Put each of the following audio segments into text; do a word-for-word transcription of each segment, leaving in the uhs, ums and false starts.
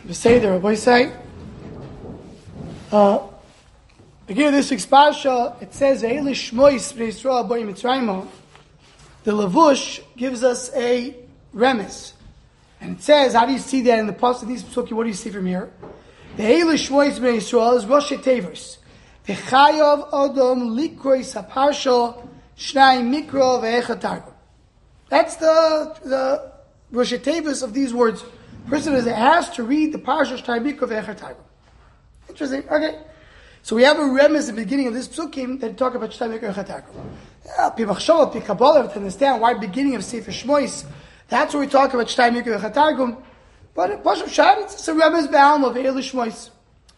the Seder, Rabbi say. Uh, beginning of this week's Parsha, it says, "Ve'elish shmois b'nei Yisrael b'nei Mitzrayim." The Levush gives us a remes, and it says, how do you see that in the pasuk of these psukim? What do you see from here? "Ve'elish shmois b'nei Yisrael" is Rosh Tevos. V'chayav Adam likrois haparsha shnai mikro ve'echad targum. That's the the Rosh Tevos of these words. Person is asked to read the parsha shnai mikro ve'echad targum. Interesting. Okay. So we have a remes at the beginning of this psukim that talk about shnai mikro ve'echad targum. Yeah, Pimachshav, Pikabbalah, to understand why beginning of Sefer Shmois, that's where we talk about shnai mikro ve'echad targum. But in Pashup Shad, it's a remes ba'alma of Ve'elish Shmois.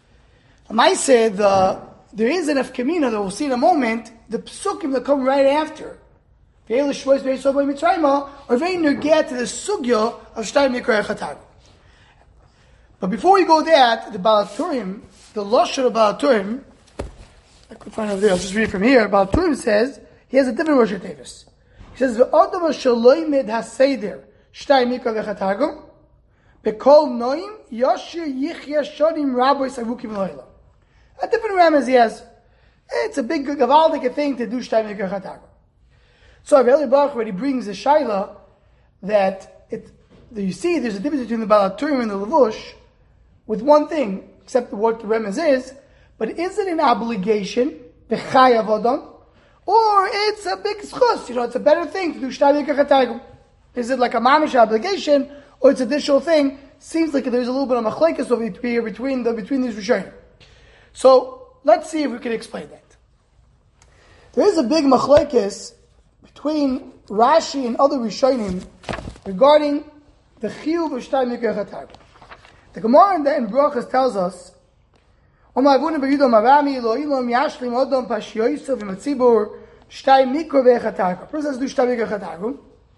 I said the there is an Efkamina that we'll see in a moment. The psukim that come right after Ve'elish Shmois Be'ez Sobay Mitzrayim are very near to the sugya of shnai mikro ve'echad targum. But before we go there, the Baal HaTurim, the Lashon of Baal HaTurim, I could find it over there, I'll just read it from here. Baal HaTurim says, he has a different Rosh Tevos. He says, "V'adam shaloimed haseder shnai mikro ve'echad targum bekol noim yashir yichya shonim rabbi savukim loyla." A different Ramaz he has. It's a big gavaldic thing to do shnai mikro ve'echad targum. So Rabbi Baruch, when he brings the shaila that it, that you see, there's a difference between the Baal HaTurim and the Levush with one thing, except what the Ramaz is. But is it an obligation b'chayav adam? Or it's a big schus, you know, it's a better thing to do shnai mikro ve'echad targum. Is it like a mamish obligation, or it's an additional thing? Seems like there's a little bit of machlekes over here between the between these rishonim. So let's see if we can explain that. There is a big machlekes between Rashi and other rishonim regarding the chiyuv of shnai mikro ve'echad targum. The Gemara in, in Brachas tells us, a person does do shnai mikro ve'echad targum.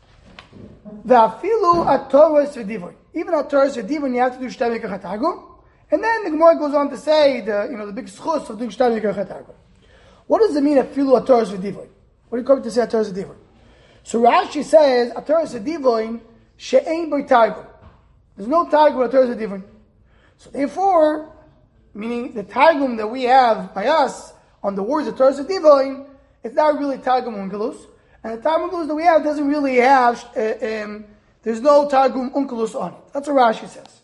Even at Torahs v'divon, you have to do shnai mikro ve'echad targum. And then the Gemara goes on to say the you know the big schus of doing shnai mikro ve'echad targum. What does it mean afilu at Torahs v'divon? What do you come to say at Torahs v'divon? So Rashi says at Torahs v'divon she'ein by targum. There's no targum at Torahs v'divon. So therefore, meaning the targum that we have by us on the words of Torahs v'divon, it's not really targum unkelus, and the targum unkelus that we have doesn't really have. Uh, um, there's no targum unkelus on it. That's what Rashi says.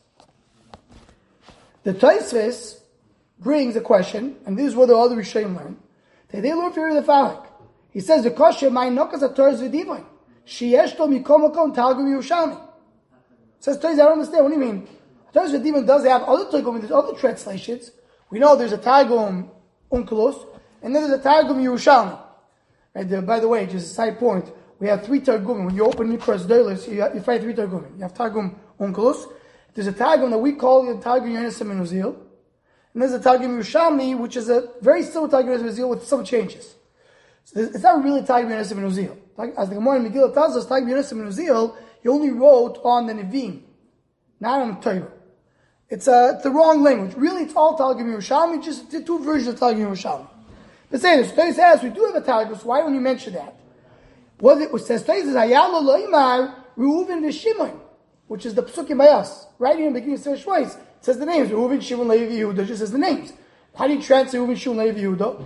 The Tosfos brings a question, and this is what the other Rishonim learn. That they learn from the following. He says the kosher my nokas at Torahs v'divon sheyeshto mikom makom targum Yerushalmi. Says Tosfos, I don't understand. What do you mean? Torahs v'divon does have other targum, there's other translations. We know there's a targum unkelus, and then there's a targum Yerushalmi. Right there, by the way, just a side point, we have three targum. When you open Mikras Doilus, you, you find three targum. You have targum unkelus. There's a targum that we call the targum Yonasim and Uzil, and there's a targum Yerushalmi, which is a very similar targum Yonasim and Uzil with some changes. So it's not really targum Yonasim and Uzil. As the Gemara in Megillah tells us, targum Yonasim and Uzil, he only wrote on the Nevi'im, not on the Torah. It's a it's the wrong language. Really, it's all targum Yerushalmi, just the two versions of targum Yerushalmi. But say this, Tosfos says we do have a targum, so why don't you mention that? What it says, Tosfos says Hayalo Loimar Reuven v'Shimon, which is the psukim by us. Right here in the beginning of Sefer Shmois, it says the names. Reuven, Shimon, Levi, Yehuda, just says the names. How do you translate Reuven, Shimon, Levi, Yehuda?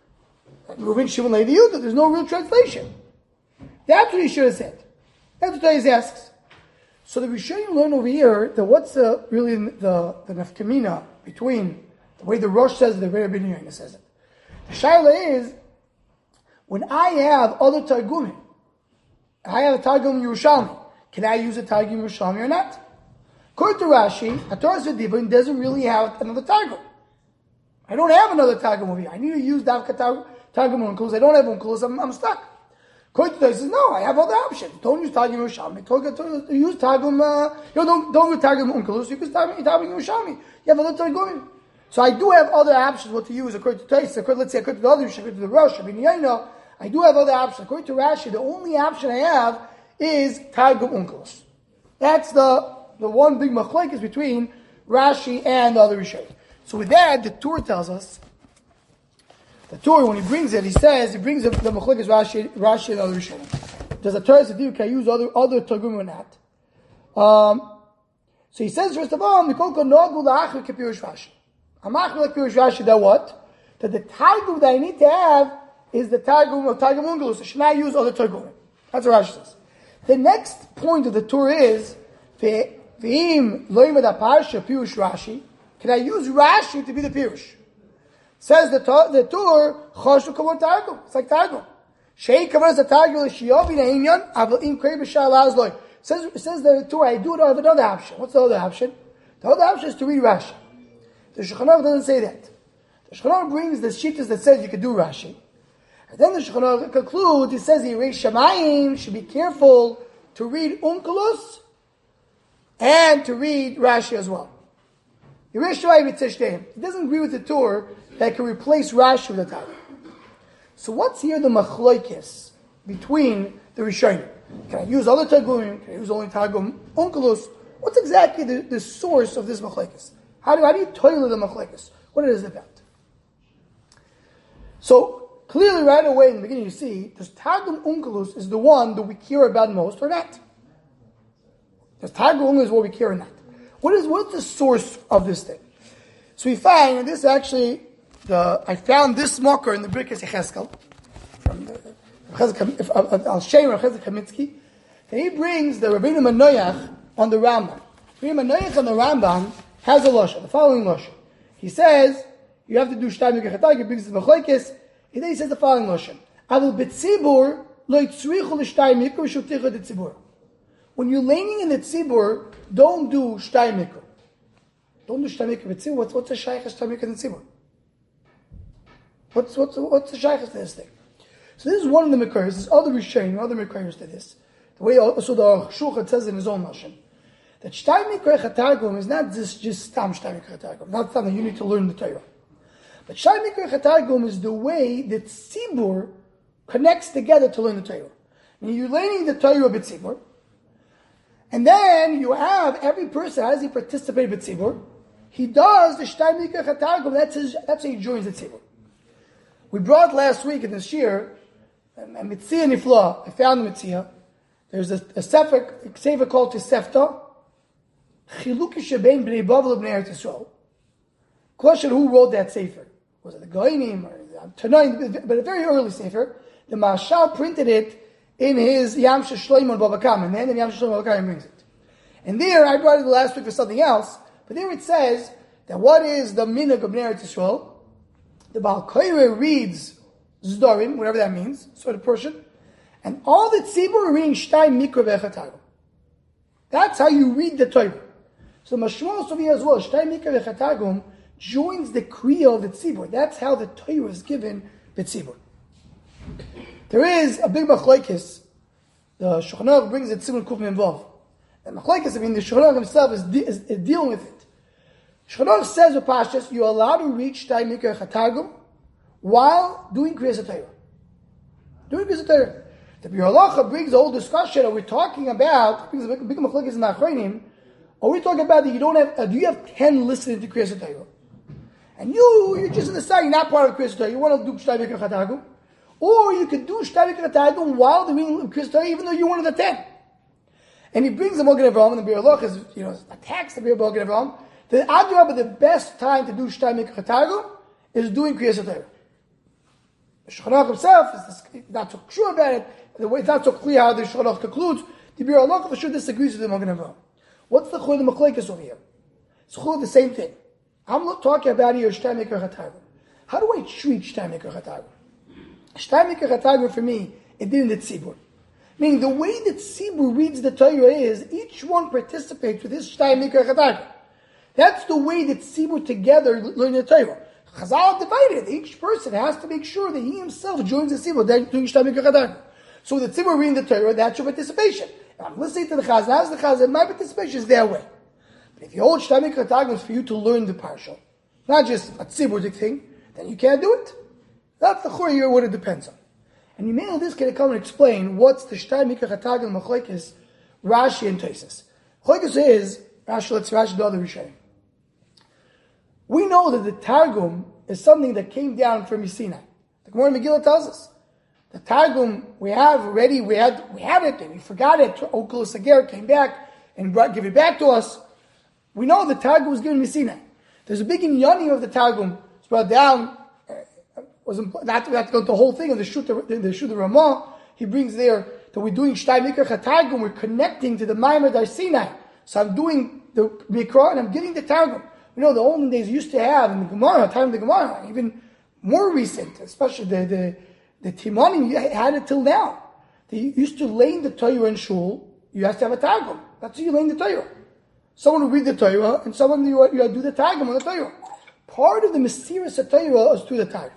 Reuven, Shimon, Levi, Yehuda. There's no real translation. That's what he should have said. That's what Tosfos asks. So the Rishonim learn over here that what's the, really the, the nafkamina between the way the Rosh says it, the way Rabbi Yehuda says it. The shaila is, when I have other targumim, I have a targum Yerushalmi, can I use a targum Yerushalmi or not? According to Rashi, a Torahs v'divon doesn't really have another targum. I don't have another targum over here. I need to use davka targum unkelus. I don't have unkelus. I'm, I'm stuck. According to Tosfos, says no. I have other options. Don't use targum Yerushalmi. Use targum. Uh, you know, don't don't use targum unkelus. You use targum Yerushalmi. You have other targumim. So I do have other options what to use according to Tosfos. According, let's say according to the other, according to the Rosh, I mean, you know, I do have other options. According to Rashi, the only option I have is targum unkelus. That's the the one big machlekes between Rashi and the other Rishonim. So with that, the Torah tells us, the Torah when he brings it, he says he brings the, the machlekes Rashi, Rashi and the other Rishonim. Does the Torah say can I use other other targum or not? Um, So he says, first of all, Mikol Kol Nogu La'achar Kepirush Rashi. I'm achar like Pirush Rashi that what? That the Targum that I need to have is the Targum of Targum Ungalus. So should I use other Targum? That's what Rashi says. The next point of the Torah is, V'im Loimed HaParsha Pirush Rashi. Can I use Rashi to be the Pirush? Says the the Torah, Choshu Kavod Targum. It's like Targum. Shei Kavod is a Targum L'Shiyovi Nehemyan, Aval Im Krei B'Shar Lazloi. Says, says the Torah, I do it, I have another option. What's the other option? The other option is to read Rashi. The Shulchan Aruch doesn't say that. The Shulchan Aruch brings the shittas that says you could do Rashi. And then the Shulchan Aruch concludes, it says, Yirei Shamayim should be careful to read Unkelus and to read Rashi as well. Yirei Shamayim Yitzishteim. He doesn't agree with the Torah that can replace Rashi with the Torah. So what's here the machloikis between the Rishonim? Can I use other Targumim? Can I use only Targum Unkelus? What's exactly the, the source of this machlokes? How do, how do you toilet the machlokes? What it is about? So, clearly right away in the beginning you see, does Targum Unkelus is the one that we care about most or not? Does Targum Unkelus is what we care or not? What is, what's the source of this thing? So we find, and this actually, the, I found this marker in the Birkas Yecheskel, from the Al-Shem Chesed Kaminsky, and he brings the Rabbeinu Manoach on the Rambam. Rabbeinu Manoach on the Rambam has a lashon, the following lashon. He says you have to do Shtay Mikra Chatag. He brings the Machlokes, and then he says the following lashon: Avul betzibur lo yitzrichu l'shtay mikra v'shuticha detzibur. When you're laying in the tzibur, don't do Shtay Mikra. Don't do Shtay Mikra v'tzibur. What's what's the shaykhs Shtay Mikra and tzibur? What's what's what's the shaykhs to this thing? So this is one of the Mekayos. There's other Rishonim, other Mekayos to this. The way also the Shulchan says in his own Lashon, that Shtay Mikra Chatagum is not just just Stam Shtay Mikra Chatagum, not something you need to learn the Torah. But Shtay Mikra Chatagum is the way that Tzibur connects together to learn the Torah. And you're learning the Torah with Tzibur, and then you have every person as he participates with Tzibur, he does the Shtay Mikra Chatagum. That's his. That's how he joins the Tzibur. We brought last week in this year a Mitzvah Nifla. I found the Mitzvah. There's a, a sefer, a sefer called Tosefta, Chiluki Shebein Bnei Bavel Bnei Eretz Yisrael. Question: who wrote that sefer? Was it the Goinim or Tanoim? But a very early sefer. The Mashal printed it in his Yam Shlomo Bava Kama, and then Yam Shlomo Bava Kama brings it. And there, I brought it last week for something else. But there it says that what is the minhag of Bnei Eretz Yisrael? The Baal Koireh reads Zdorim, whatever that means, sort of portion, and all the tzibur are reading Shtay Mikra V'Chatagum. That's how you read the Torah. So Mashmol Sovi as well, Shtay Mikra V'Chatagum joins the kriya of the tzibur. That's how the Torah is given the tzibur. There is a big machlokes. The Shulchan Aruch brings it Tzibur Kuf Memvav. The machlokes, I mean, the Shulchan Aruch himself is, de- is, is dealing with it. Shulchan Aruch says with Pashtus, you're allowed to read Shtay Mikra Chatagum while doing Kriyas HaTorah. Doing Kriyas HaTorah. The Biur Halacha brings the whole discussion that we're talking about, brings a big, big machlokes in the Achronim. Are we talking about that you don't have, uh, do you have ten listening to Kriyas HaTorah? And you, you're just in the side, you're not part of Kriyas HaTorah, you want to do Shtay Mikra Chatagum. Or you could do Shtay Mikra Chatagum while doing Kriyas HaTorah, even though you're one of the ten. And he brings the Magen Avraham, and the Biur Halacha is, you know, attacks the Biur Magen Avraham. The Adrabah, the best time to do Shtay Mikra Chatagum is doing Kriyas HaTorah. The Shulchan Aruch himself is not so sure about it. The way it's not so clear how the Shulchan Aruch concludes. The Biur Halacha for sure disagrees with the Magen Avraham. What's the Chur of the Machlokes over here? It's Chur the same thing. I'm not talking about here Shtay Mikra Chatagum. How do I treat Shtay Mikra Chatagum? Shtay Mikra Chatagum for me, it did in the Tzibur. Meaning the way that Tzibur reads the Torah is each one participates with his Shtay Mikra Chatagum. That's the way that Tzibur together learn the Torah. Chazal divided. Each person has to make sure that he himself joins the Tzibur doing Shtay Mikra Chatagum. So the Tzibur reading the Torah, that's your participation. If I'm listening to the Chazal, as the Chazal, my participation is their way. But if you hold Shtay Mikra Chatagum is for you to learn the parsha, not just a Tzibur thing, then you can't do it. That's the Chur here, what it depends on. And you may this can come and explain what's the Shtay Mikra Chatagum Machlokes, Rashi and Tosfos. Machlokes is Rashi. Let's Rashi the other Rishonim. We know that the Targum is something that came down from Sinai. The Gemara Megillah tells us the Targum we have already. We had we had it and we forgot it. Onkelos Ager came back and brought, give it back to us. We know the Targum was given in Sinai. There's a big inyanim of the Targum. It's brought down. Uh, was imp- not we have to go to the whole thing of the Shut the, the Shut the Ramah. He brings there that we're doing Shtay Mikra Targum. We're connecting to the Maimer Dar Sinai. So I'm doing the Mikra and I'm giving the Targum. You know, the olden days used to have in the Gemara, time of the Gemara, even more recent, especially the the the Timanim had it till now. They used to lay the Torah in shul. You have to have a Targum. That's how you lay the Torah. Someone will read the Torah, and someone you, you do the Targum on the Torah. Part of the mysterious Torah is through the Targum.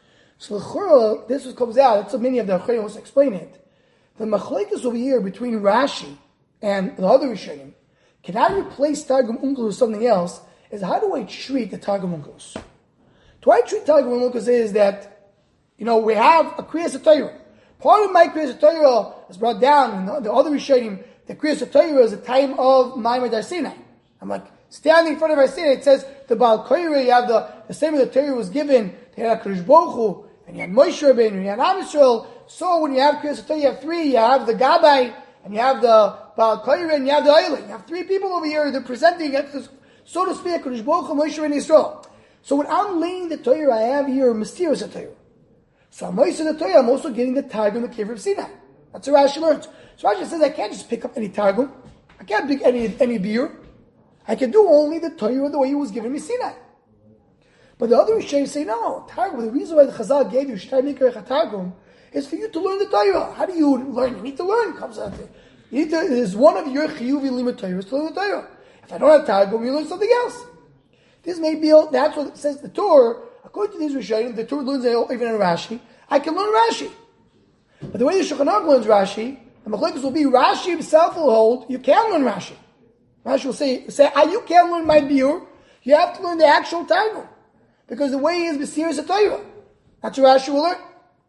So the this was, comes out. That's what many of the Acharim was explaining it. The machlekes over here between Rashi and the other Rishonim, can I replace Targum Unkelus with something else? Is how do I treat the Targum Unkelus? The way I treat Targum Unkelus is that, you know, we have a Kriyas Torah. Part of my Kriyas Torah is brought down in the, the other Rishonim. The Kriyas Torah is a time of Maimer Dar Sinai. I'm like, standing in front of our Sinai, it says, the Baal Koirah, you have the, the same of the Torah was given, they had HaKadosh Baruch Hu, and you had Moshe Rabbeinu, and you had Am Yisrael. So when you have Kriyas Torah, you have three, you have the Gabbai, and you have the Baal Koirah, and you have the Oiling. You have three people over here, they're presenting, so to speak, HaKadosh Baruch Hu, Moshe Rabbeinu, Yisrael. So when I'm laying the Torah, I have here a mysterious Torah. So I'm Moshe the Torah, I'm also getting the Targum, the Kever of Sinai. That's what Rashi learns. So Rashi says, I can't just pick up any Targum. I can't pick any any beer. I can do only the Torah the way he was given me Sinai. But the other Rishonim say, no, Targum, the reason why the Chazal gave you Shtay Mikra Targum is for you to learn the Torah. How do you learn? You need to learn. Comes out there. You need to, it is one of your Chiyuvi Limit Torah is to learn the Torah. If I don't have Targum, you learn something else. This may be, that's what it says the Torah. According to these Rishonim, the Torah learns even in Rashi. I can learn Rashi. But the way the Shulchan Aruch learns Rashi, the Machlekes will be, Rashi himself will hold, you can learn Rashi. Rashi will say, say ah, you can't learn my biur, you have to learn the actual Targum. Because the way he is B'sirus HaTorah. That's what Rashi will learn.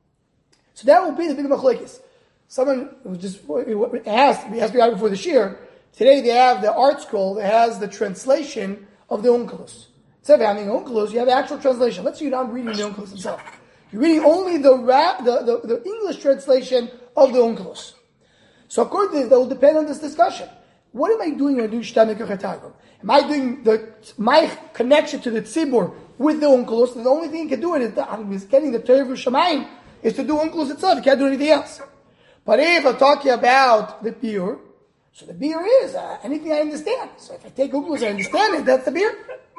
So that will be the big Machlekes. Someone was just asked, we asked me right before the Shir, today they have the art scroll that has the translation of the Onkelos. Instead of having Onkelos, you have the actual translation. Let's say you're not reading the Onkelos himself. You're reading only the, ra- the, the, the English translation of the Onkelos. So according to this, that will depend on this discussion. What am I doing when I do Shtay Mikra Targum? Am I doing the, my connection to the Tzibur with the Onkelos? The only thing you can do it is, the, I'm getting the Torah of Shamayim, is to do Onkelos itself. You can't do anything else. But if I'm talking about the beer, so the beer is uh, anything I understand. So if I take Onkelos, I understand it, that's the beer.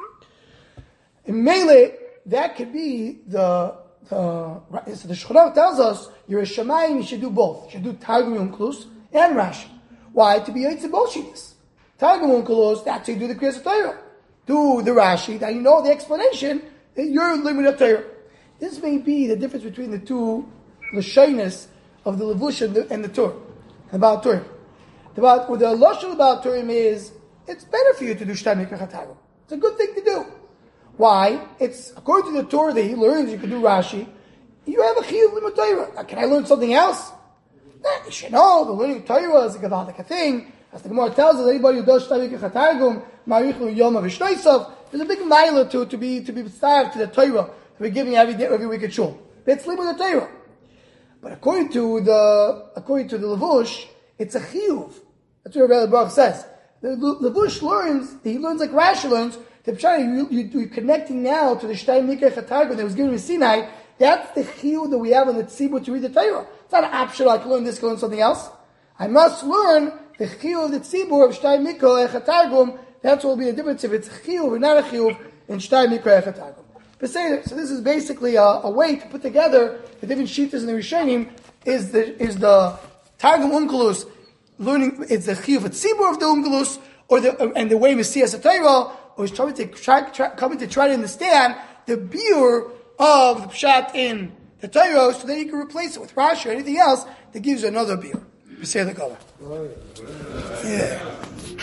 In Melee, that could be the Uh, so the Shulchan tells us you're a Shemayim, you should do both. You should do Targum Onkelos and Rashi. Why? To be Yitzhak Bolshevik. Targum Onkelos, that's how you do the Kriyas Torah. Do the Rashi, that you know the explanation, that you're limited Torah. This may be the difference between the two Lashonos of the Levush and the, and the Torah, and Baal Torah. About what the Lashon about Torah is, it's better for you to do Shtay Mikra Targum. It's a good thing to do. Why? It's according to the Torah that he learns, you can do Rashi. You have a chiyuv limud Torah. Can I learn something else? Nah, you should know the learning Torah is a gadol thing. As the Gemara tells us, anybody who does Shtay Mikra Targum, marichu yom v'shnoisav, there's a big mile to to be to be starved to the Torah to be giving every day, every week at shul. That's limud Torah. But according to the according to the Levush, it's a chiyuv. That's what Rabbi Baruch says. The Levush learns. He learns like Rashi learns. The Pshara, you, you, you're connecting now to the Shtay Mikra Targum that was given in Sinai. That's the chiyuv that we have on the tzibur to read the Torah. It's not an option. I can learn this, can learn something else. I must learn the chiyuv of the tzibur of Shtay Mikra Targum. That's what will be the difference if it's a chiyuv or not a chiyuv in Shtay Mikra Targum. So this is basically a, a way to put together the different shittas in the Rishonim. Is the is the Targum Onkelos learning? It's the chiyuv of tzibur of the Onkelos, or the and the way we see as a Torah. Or is trying to try, try, coming to try to understand the biur of the pshat in the Torah, so that you can replace it with Rashi or anything else that gives you another biur. We say the color. Yeah.